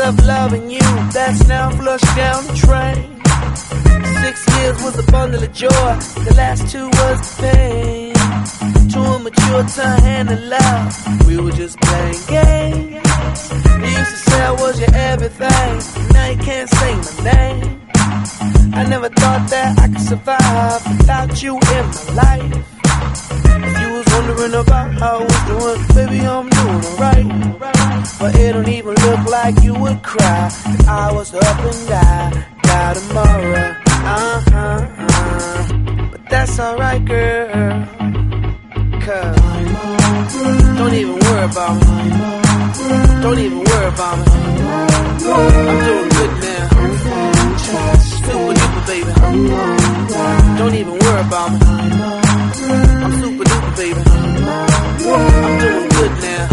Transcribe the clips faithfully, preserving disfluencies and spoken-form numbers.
of loving you that's now flushed down the drain. Six years was a bundle of joy, the last two was pain. Too immature to handle love, we were just playing games. You used to say I was your everything, now you can't say my name. I never thought that I could survive without you in my life. If you was wondering about how I was doing, baby, I'm doing alright. But it don't even look like you would cry if I was up and die, die tomorrow. Uh-huh, uh. But that's alright, girl. Cause don't even worry about me. Don't even worry about me. I'm doing good now. Super duper, baby. Don't even worry about me. I'm super duper, baby. I'm doing good now.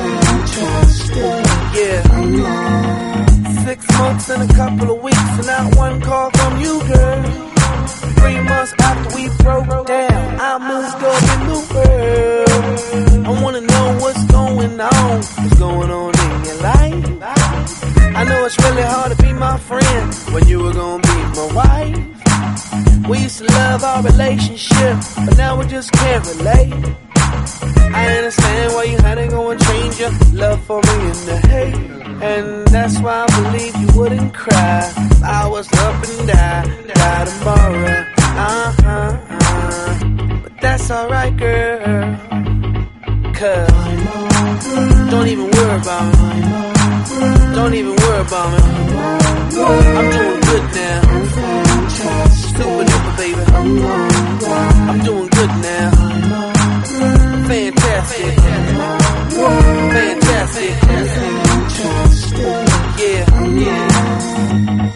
Yeah. Six months and a couple of weeks, and not one call from you, girl. Three months after we broke down, I moved up in the world. I wanna know what's going on, what's going on in your life. I know it's really hard to be my friend when you were gonna be my wife. We used to love our relationship, but now we just can't relate. I understand why you had to go and change your love for me into hate. And that's why I believe you wouldn't cry if I was up and die, die tomorrow. Uh-huh, uh. But that's alright, girl. Cause don't even worry about me. Don't even worry about me. I'm doing good now. Super duper, baby. I'm doing good now. Fantastic. Fantastic. Yeah, yeah.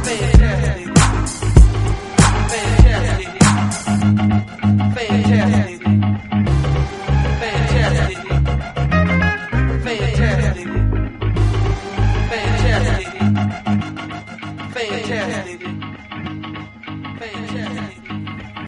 Fantastic.